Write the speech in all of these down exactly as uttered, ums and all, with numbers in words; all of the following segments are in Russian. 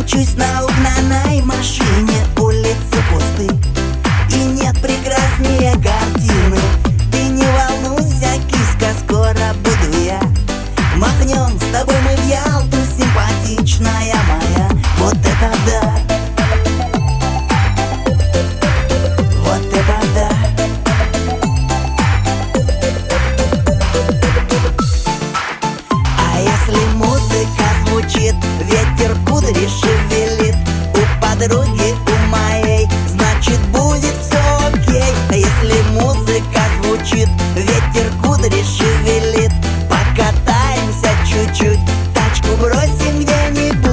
Мчусь на угнанной машине, улицы пусты, и нет прекраснее картины. Ты не волнуйся, киска, скоро буду я. Махнем с тобой мы в Ялту, симпатичная моя. Вот это да! Вот это да! А если музыка звучит, ветер кудри шевелит, у подруги, у моей, значит будет все окей. А если музыка звучит, ветер кудри шевелит, покатаемся чуть-чуть, тачку бросим где-нибудь.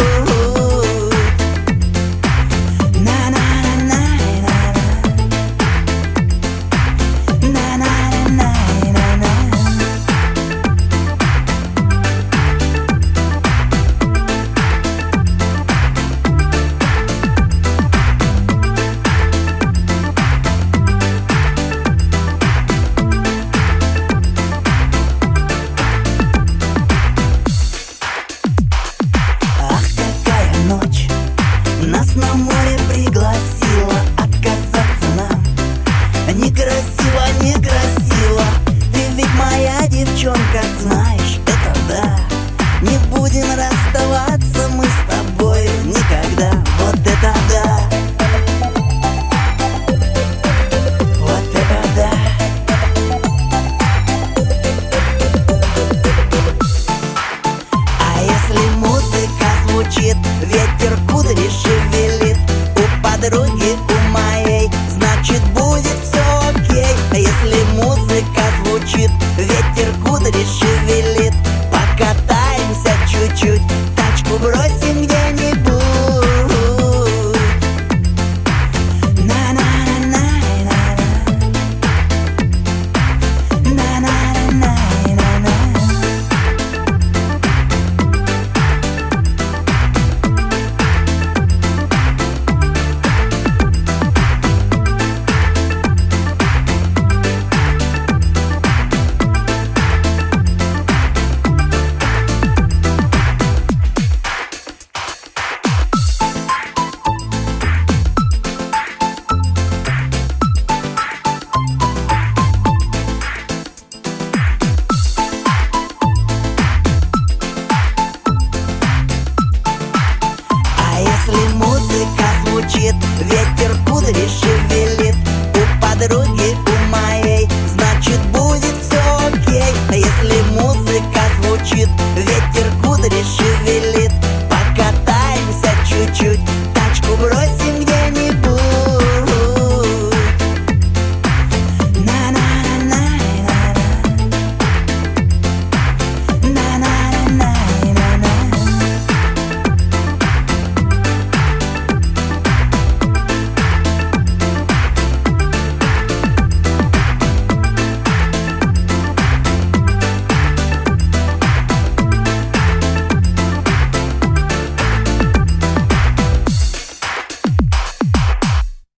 Нас на море пригласила, отказаться нам некрасиво, некрасиво. Ты ведь моя девчонка, знаешь, это да. Не будем расставаться мы с тобой никогда. Вот это да! Вот это да! А если музыка звучит, ветер кудри шевелит,